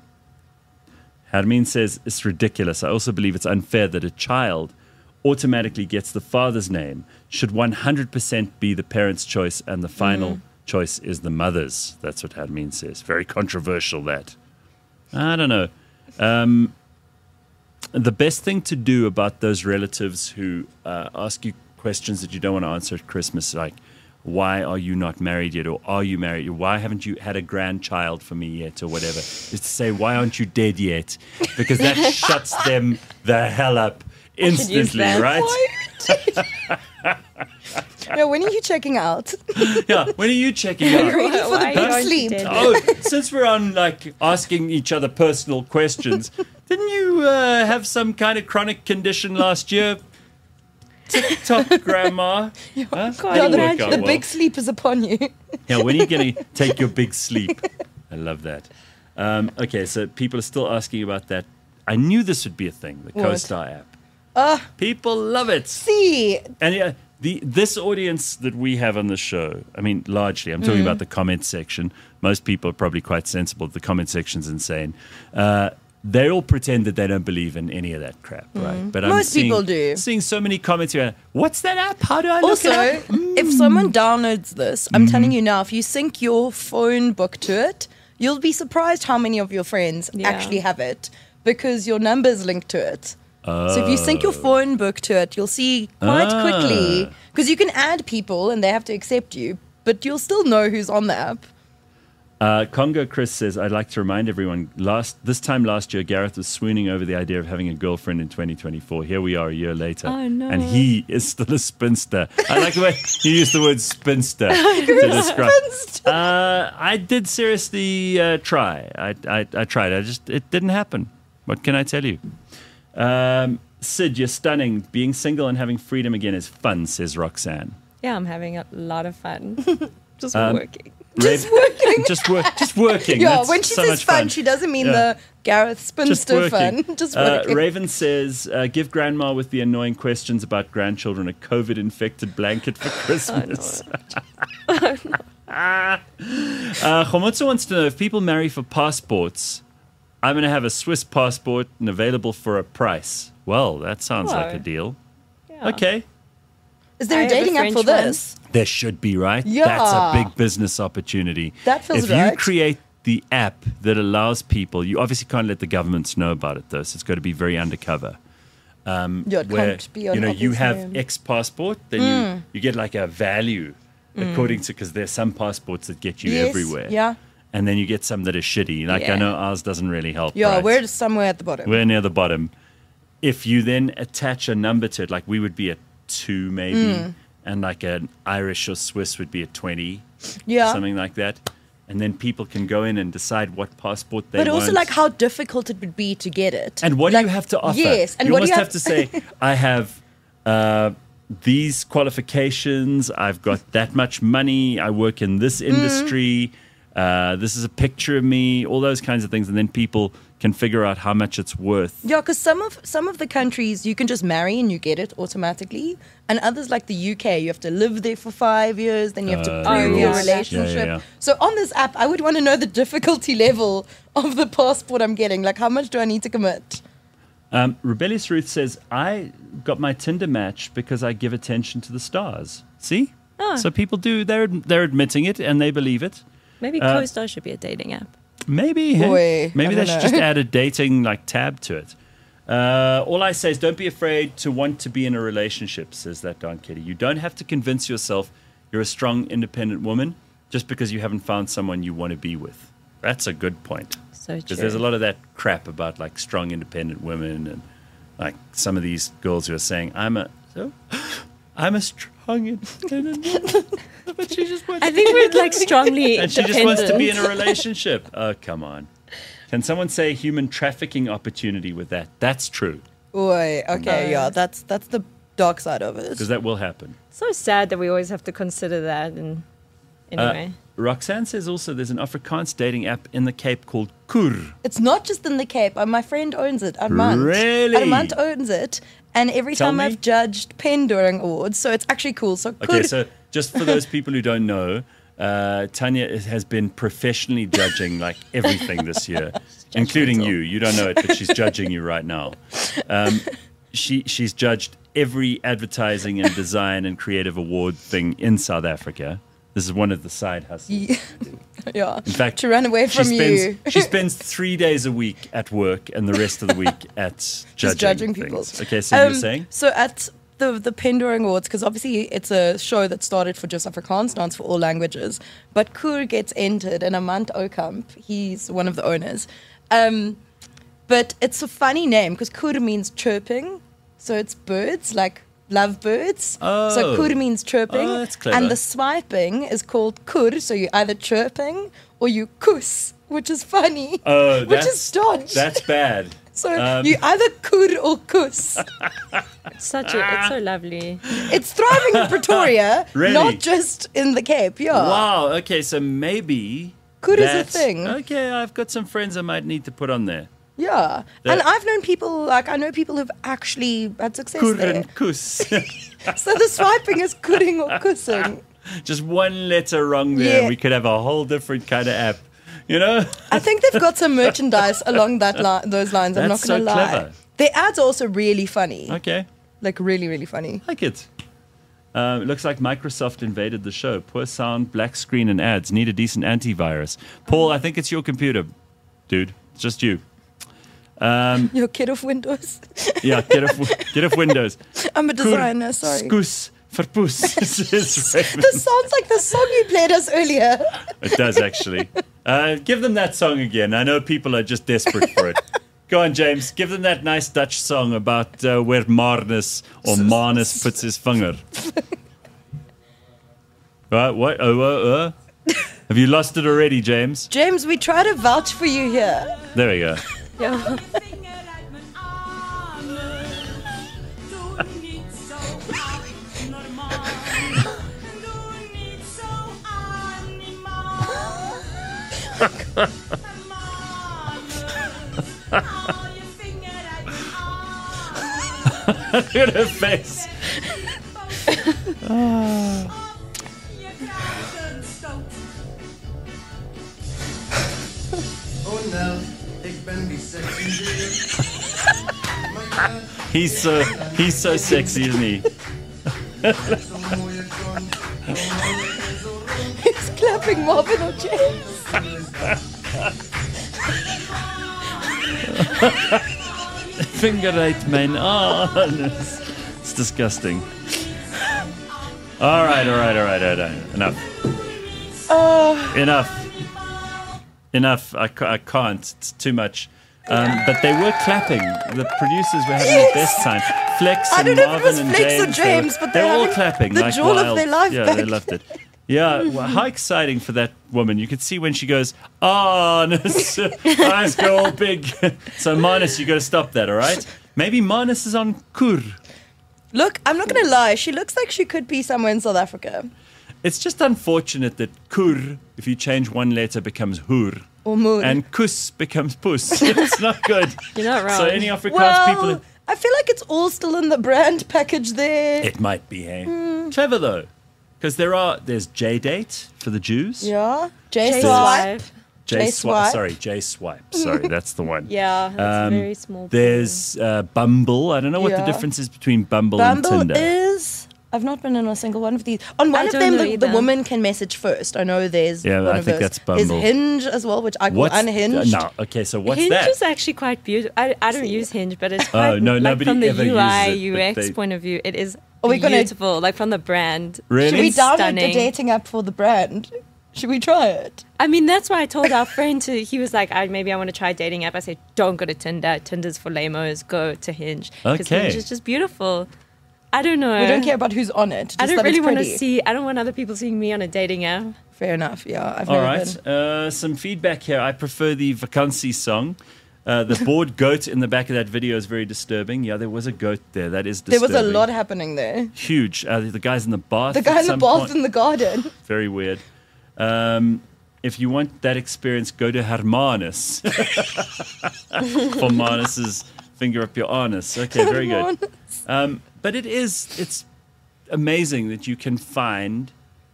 Harmin says it's ridiculous. I also believe it's unfair that a child automatically gets the father's name. Should one hundred percent be the parent's choice and the final choice is the mother's? That's what Harmin says. Very controversial, that. I don't know. Um, the best thing to do about those relatives who uh, ask you questions that you don't want to answer at Christmas, like, why are you not married yet? Or are you married? Or why haven't you had a grandchild for me yet? Or whatever. Is to say, why aren't you dead yet? Because that shuts them the hell up use instantly, that. right? Yeah, when are you checking out? Yeah. When are you checking Are you out? ready for the Why big aren't you sleep? dead? Oh, since we're on like asking each other personal questions, didn't you uh, have some kind of chronic condition last year? TikTok, Grandma. Huh? God, That'll Yeah, the, work imagine. out the well. big sleep is upon you. Yeah, when are you going to take your big sleep? I love that. Um, okay, so people are still asking about that. I knew this would be a thing, the What? CoStar app. Ah, People love it. see, And yeah, the this audience that we have on the show, I mean, largely, I'm talking about the comment section. Most people are probably quite sensible. The comment section's insane. Uh, they all pretend that they don't believe in any of that crap, right? But I'm Most seeing, people do. Seeing so many comments here. What's that app? How do I look also, it up? if someone downloads this, I'm telling you now, if you sync your phone book to it, you'll be surprised how many of your friends Yeah. actually have it because your number's linked to it. So if you sync your phone book to it, you'll see quite Ah. quickly, because you can add people and they have to accept you, but you'll still know who's on the app. Uh, Congo Chris says, I'd like to remind everyone, last this time last year, Gareth was swooning over the idea of having a girlfriend in twenty twenty-four. Here we are a year later. Oh, no. And he is still a spinster. I like the way you use the word spinster to describe. Spinster. Uh, I did seriously uh, try. I, I, I tried. I just, it didn't happen. What can I tell you? Um, Sid, you're stunning. Being single and having freedom again is fun, says Roxanne. Yeah, I'm having a lot of fun. Just Um, working. Just working. Just, work, just working. Yeah, That's when she so says much fun, she doesn't mean Yeah. the Gareth Just Spinster working. fun. Just Uh, working. Raven says, uh, give grandma with the annoying questions about grandchildren a COVID-infected blanket for Christmas. uh, Khomotso wants to know, if people marry for passports, I'm going to have a Swiss passport and available for a price. Well, that sounds Whoa. like a deal. Yeah. Okay. Is there I a have a dating app French for one. this? There should be, right? Yeah. That's a big business opportunity. That feels If you right. create the app that allows people, you obviously can't let the governments know about it, though, so it's got to be very undercover. Um, Yeah, it where, can't be on you know, you obvious have name. X passport, then you, you get like a value according to, because there's some passports that get you Yes, everywhere. yeah. And then you get some that are shitty. Like I Yeah. know ours doesn't really help. Yeah, right? we're somewhere at the bottom. We're near the bottom. If you then attach a number to it, like we would be a two maybe, Hmm. and like an Irish or Swiss would be a twenty, Yeah. something like that. And then people can go in and decide what passport they But want. also, like, how difficult it would be to get it. and what Like, do you have to offer? Yes, and you what do almost you have to say, I have uh, these qualifications, I've got that much money, I work in this Mm. industry, uh, this is a picture of me, all those kinds of things. And then people can figure out how much it's worth. Yeah, because some of some of the countries you can just marry and you get it automatically, and others like the U K, you have to live there for five years, then you have to Uh, prove rules. your Yeah, relationship. yeah, yeah. So on this app, I would want to know the difficulty level of the passport I'm getting. Like, how much do I need to commit? Um, Rebellious Ruth says, I got my Tinder match because I give attention to the stars. See? Ah. So people do, they're, they're admitting it and they believe it. Maybe Uh, CoStar should be a dating app. Maybe. hey? Boy, Maybe I they don't should know. just add a dating like tab to it. Uh, all I say is don't be afraid to want to be in a relationship, says that Don Kitty. You don't have to convince yourself you're a strong, independent woman just because you haven't found someone you want to be with. That's a good point. So true. Because there's a lot of that crap about like strong, independent women and like some of these girls who are saying, I'm a so, I'm a strong, independent woman. But she just wants I think we're like strongly and she just wants to be in dependent. a relationship. Oh, come on. Can someone say human trafficking opportunity with that? That's true, Boy, okay, No. yeah, that's that's the dark side of it. because that will happen. So sad that we always have to consider that. And anyway, Uh, Roxanne says also there's an Afrikaans dating app in the Cape called Kur. It's not just in the Cape. Uh, my friend owns it. Armand. Really? Armand owns it. And every Tell time me. I've judged pen during awards, so it's actually cool. So Okay, could- so just for those people who don't know, uh, Tanya is- has been professionally judging like everything this year, including you. You don't know it, but she's judging you right now. Um, she she's judged every advertising and design and creative award thing in South Africa. This is one of the side hustles. yeah. In fact, to run away she from spends, you. she spends three days a week at work and the rest of the week at judging, Just judging things. people. Okay, so you were Um, saying? So at the the Pendoring Awards, because obviously it's a show that started for just Afrikaans dance for all languages, but Kur gets entered, and Amant Okamp, he's one of the owners. Um, but it's a funny name because Kur means chirping, so it's birds like love birds. Oh. So Kur means chirping, Oh, that's clever. and the swiping is called Kur. So you're either chirping or you kus, which is funny, Oh, which that's, is dodge. that's bad. So Um, you either kur or kus. it's such a, it's so lovely. It's thriving in Pretoria, Really? not just in the Cape. Yeah. Wow. Okay, so maybe Good is a that's- thing. Okay, I've got some friends I might need to put on there. Yeah. The- and I've known people, like, I know people who've actually had success Kur there. and kus. So the swiping is kuring or kussing. Just one letter wrong there, Yeah. we could have a whole different kind of app. You know? I think they've got some merchandise along that li- those lines. I'm That's not going to so lie. clever. Their ads are also really funny. Okay. Like, really, really funny. Like it. Uh, it looks like Microsoft invaded the show. Poor sound, black screen, and ads. Need a decent antivirus. Paul, I think it's your computer, dude. It's just you. Um, Your kid of Windows. yeah, get off, get off Windows. I'm a Kur, designer, sorry. Skus, verpoes, says Raven. This sounds like the song you played us earlier. It does, actually. Uh, give them that song again. I know people are just desperate for it. Go on, James. Give them that nice Dutch song about uh, where Marnus or Manus puts his finger. Right, what? Oh, oh, oh. Have you lost it already, James? James, we try to vouch for you here. There we go. Yeah. Look at her face. Oh no, ik He's so he's so sexy, isn't he? He's clapping Marvin or James. Finger right, man. Oh, it's, it's disgusting. All right, all right, all right, all right. Enough. Oh, Enough. Enough. I, ca- I can't. It's too much. Um, but they were clapping. The producers were having Yes. the best time. Flex I and don't know if it Marvin was and Flex or James. James, they were, but they they're were all having clapping the like jewel of wild. their life Yeah, back. they loved it. Yeah, well, how exciting for that woman. You could see when she goes, honest, eyes go all big. So, Manus, you got to stop that, all right? Maybe Manus is on Kur. look, I'm not going to lie. She looks like she could be somewhere in South Africa. It's just unfortunate that Kur, if you change one letter, becomes Hur. Or Moon. And Kus becomes Puss. It's not good. You're not wrong. So, any Afrikaans well, people... I feel like it's all still in the brand package there. It might be, hey? Hmm. Clever, though. Because there are... There's J-Date for the Jews. Yeah. J J Swipe. Swipe. J J Swipe. Swipe. Sorry, J Swipe. Sorry, that's the one. Yeah, that's Um, a very small. There's uh, Bumble. I don't know what the Yeah. difference is between Bumble, Bumble and Tinder. is. I've not been in a single one of these. On one I of don't them, know the, the either. woman can message first. I know there's. Yeah, one I of think those. that's Bumble. There's Hinge as well, which I call What's unhinged. Uh, no, okay, so what's Hinge that? is actually quite beautiful. I, I don't use Hinge, but it's Oh, quite no, like nobody from the ever U I uses it, U but X they- point of view, it is Are we gonna- beautiful. Like from the brand. Really? Should we It's download stunning. the dating app for the brand? Should we try it? I mean, that's why I told our friend to. He was like, I, maybe I want to try a dating app. I said, don't go to Tinder. Tinder's for lamos. Go to Hinge. Because Okay. Hinge is just beautiful. I don't know. We don't care about who's on it. Just I don't that really it's want to pretty. see. I don't want other people seeing me on a dating app. Fair enough. Yeah, I've All never right, been. uh, some feedback here. I prefer the Vakansi song. Uh, the bored goat in the back of that video is very disturbing. Yeah, there was a goat there. That is There disturbing. was a lot happening there. Huge. Uh, the guy's in the bath. The guy at in the some bath point. in the garden. Very weird. Um, if you want that experience, go to Hermanus. For Manus's finger up your anus. Okay, very good. Um, but it is, it's amazing that you can find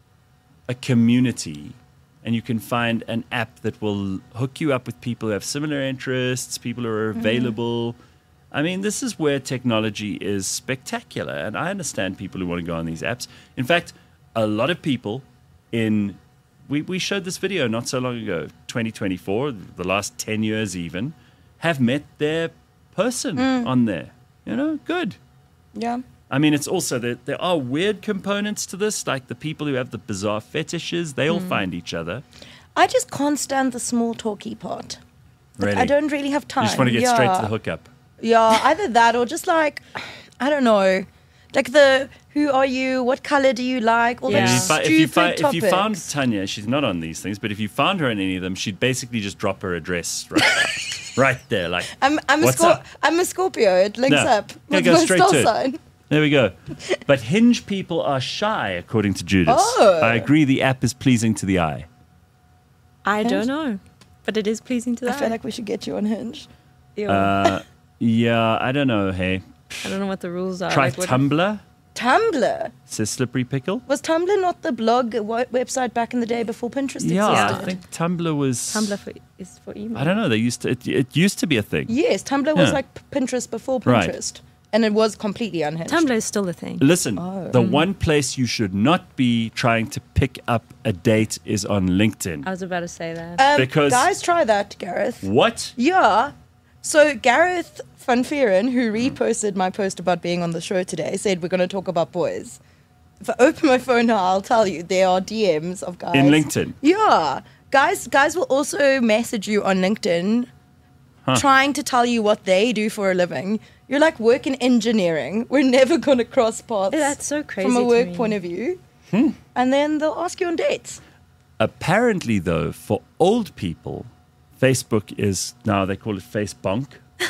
a community and you can find an app that will hook you up with people who have similar interests, people who are available. I mean, this is where technology is spectacular. And I understand people who want to go on these apps. In fact, a lot of people in, we, we showed this video not so long ago, twenty twenty-four, the last ten years even, have met their person on there. You know, good. Yeah. I mean, it's also that there are weird components to this, like the people who have the bizarre fetishes, they all find each other. I just can't stand the small talky part. Like, Really? I don't really have time. You just want to get yeah. straight to the hookup. Yeah, either that or just like, I don't know, like the who are you, what color do you like, all Yeah. that If, you fi- stupid if, you fi- if topics. you found Tanya, she's not on these things, but if you found her on any of them, she'd basically just drop her address right there. Right there. Like, I'm I'm a, What's Scor- up? I'm a Scorpio. It links No. up Yeah, with go my straight star to it. sign. there we go. But Hinge people are shy, according to Judas. Oh. I agree the app is pleasing to the eye. I Hinge? don't know, but it is pleasing to the I feel eye. like we should get you on Hinge. Ew. Uh, yeah, I don't know, hey. I don't know what the rules are. Try Like, what- Tumblr, Tumblr. says Slippery Pickle. Was Tumblr not the blog w- website back in the day before Pinterest Yeah, I existed? think Tumblr was. Tumblr for, is for email. I don't know. They used to. It, it used to be a thing. Yes, Tumblr was Yeah. like P- Pinterest before Right. Pinterest. And it was completely unhinged. Tumblr is still a thing. Listen, Oh. the one place you should not be trying to pick up a date is on LinkedIn. I was about to say that. Um, Because- guys, try that, Gareth. What? Yeah. So Gareth Van Vieren, who Mm-hmm. reposted my post about being on the show today, said we're going to talk about boys. If I open my phone now, I'll tell you there are D Ms of guys In LinkedIn? Yeah, guys. Guys will also message you on LinkedIn, Huh. trying to tell you what they do for a living. You're like work in engineering. We're never going to cross paths. That's so crazy from a to work me. point of view. Hmm. And then they'll ask you on dates. Apparently, though, for old people, Facebook is now they call it Facebonk.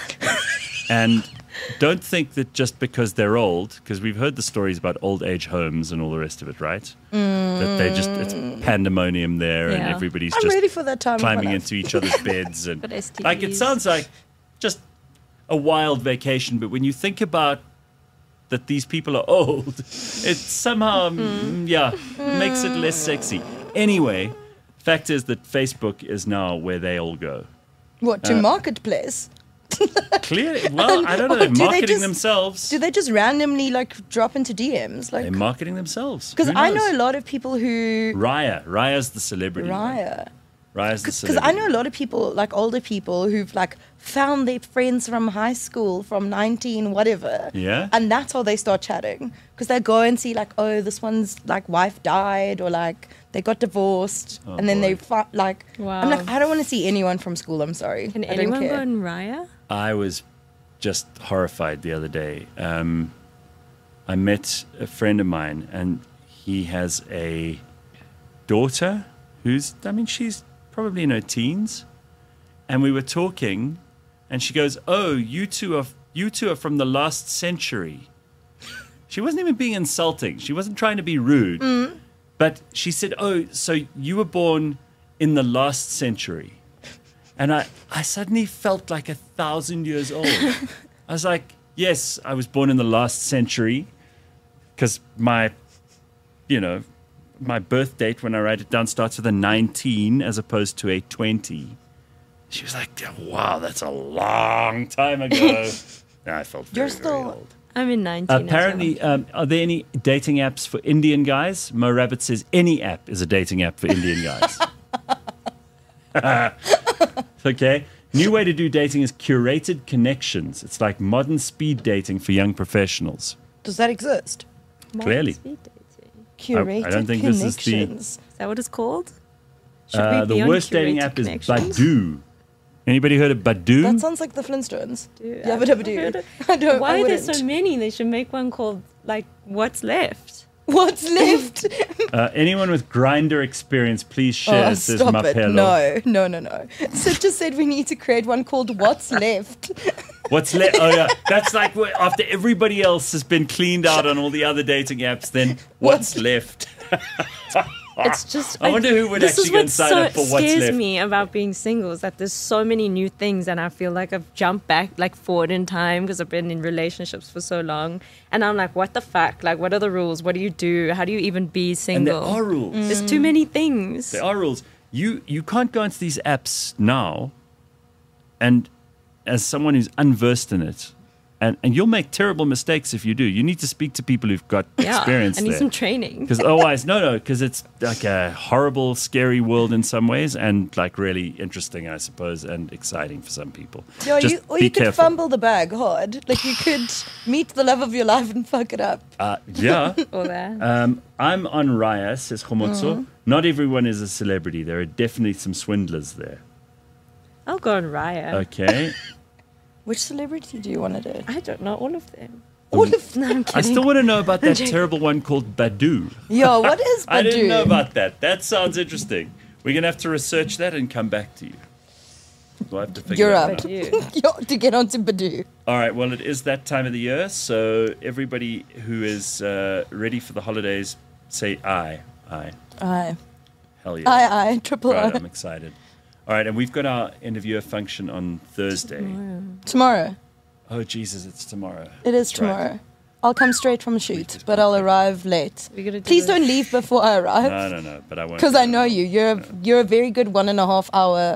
And don't think that just because they're old, because we've heard the stories about old age homes and all the rest of it, right? That they just it's pandemonium there, and Yeah. everybody's I'm just ready for that time. of my climbing life. into each other's beds and But S T Ds. like it sounds like just a wild vacation, but when you think about that these people are old, it somehow mm, yeah makes it less sexy. Anyway, fact is that Facebook is now where they all go. What, to Uh, marketplace? Clearly, well, I don't know. Or They're do they marketing just- themselves. Do they just randomly like drop into D Ms? Like, They're marketing themselves. because Who I knows? know a lot of people who Raya. Raya's the celebrity. Raya. Raya's the Because celebrity. I know a lot of people, like older people, who've like found their friends from high school, from nineteen, whatever. Yeah? And that's how they start chatting. Because they go and see, like, oh, this one's like wife died, or like they got divorced, Oh, and then they boy. fi- like. Wow. I'm like, I don't want to see anyone from school. I'm sorry. Can I don't anyone care. go on Raya? I was just horrified the other day. Um, I met a friend of mine, and he has a daughter who's, I mean, she's probably in her teens. And we were talking, and she goes, "Oh, you two are you two are from the last century." She wasn't even being insulting. She wasn't trying to be rude. But she said, "Oh, so you were born in the last century." And I, I suddenly felt like a thousand years old. I was like, yes, I was born in the last century because my, you know, my birth date when I write it down starts with a nineteen as opposed to a twenty. She was like, wow, that's a long time ago. And I felt very, You're still- very old. I'm in nineteen. as well. Apparently, um, are there any dating apps for Indian guys? Mo Rabbit says any app is a dating app for Indian guys. Okay. New way to do dating is curated connections. It's like modern speed dating for young professionals. Does that exist? Modern clearly. speed dating. Curated don't think this is the- connections. Is that what it's called? Should Uh, we the be on worst dating curated app is connections? Badoo. Anybody heard of Badoo? That sounds like the Flintstones. Dude, Yeah, I've but never do. heard of- I don't. Why I are there wouldn't. so many? They should make one called like "What's Left." What's left? Uh, anyone with grinder experience, please share, Oh, says stop it. Mapello. No, no, no, no. Sid just said we need to create one called What's Left. What's left? Oh, yeah. That's like wh- after everybody else has been cleaned out on all the other dating apps, then what's What's- left? It's just. I wonder who would this actually is go what and sign so up for What's scares Left. me about being single is that there's so many new things, and I feel like I've jumped back, like forward in time, because I've been in relationships for so long, and I'm like, what the fuck? Like, what are the rules? What do you do? How do you even be And single? there are rules. There's too many things. There are rules. You you can't go into these apps now, and as someone who's unversed in it, and, and you'll make terrible mistakes if you do. You need to speak to people who've got Yeah, experience I need there. some training. Because otherwise, no, no, because it's like a horrible, scary world in some ways, and like really interesting, I suppose, and exciting for some people. Yo, Just you, or be you could careful. fumble the bag hard. Like you could meet the love of your life and fuck it up. Uh, yeah. All that. Um, I'm on Raya, says Homotso. Mm. Not everyone is a celebrity. There are definitely some swindlers there. I'll go on Raya. Okay. Which celebrity do you want to do? I don't know all of them. All of No, I'm I kidding. still want to know about that terrible one called Badoo. Yo, what is Badoo? I didn't know about that. That sounds interesting. We're going to have to research that and come back to you. We'll have to figure You're that up. But you. Yo, to get onto Badoo. All right, well, it is that time of the year, so everybody who is uh, ready for the holidays, say aye. Aye. Aye. Hell yeah. Aye, aye, triple Right, aye. I'm excited. All right, and we've got our interviewer function on Thursday. Tomorrow. Oh, Jesus, it's tomorrow. It is That's right. tomorrow. I'll come straight from a shoot, just but gone I'll quick. arrive late. We're gonna do Please this. don't leave before I No, arrive. no, no, but I won't. Because do I that. know you. You're a, you're a very good one and a half hour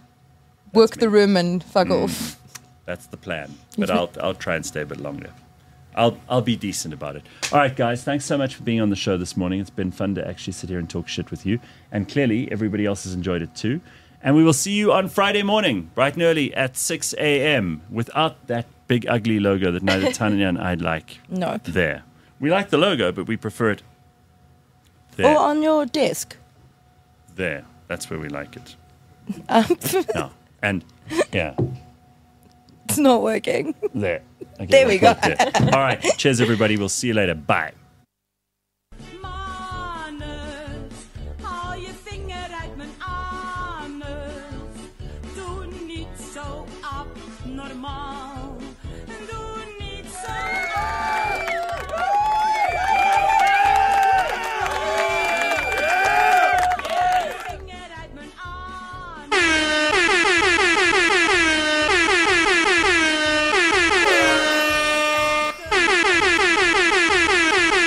work That's the me. room and fuck off. That's the plan. But I'll I'll try and stay a bit longer. I'll I'll be decent about it. All right, guys. Thanks so much for being on the show this morning. It's been fun to actually sit here and talk shit with you, and clearly everybody else has enjoyed it too. And we will see you on Friday morning, bright and early at six a.m. without that big ugly logo that neither Tanya and I like. No. There, we like the logo, but we prefer it there. Or on your desk. There, that's where we like it. Um, No, and yeah. it's not working. There. Okay, There we we'll go. put it there. All right. Cheers, everybody. We'll see you later. Bye. Manus, haal je vinger uit mijn anus. Doe niet zo abnormaal. Doe niet zo. Vinger uit mijn anus.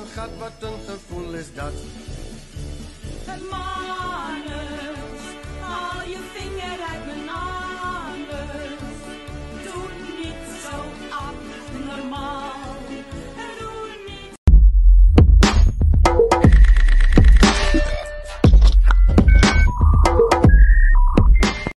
gat, wat een gevoel is dat? Het mannen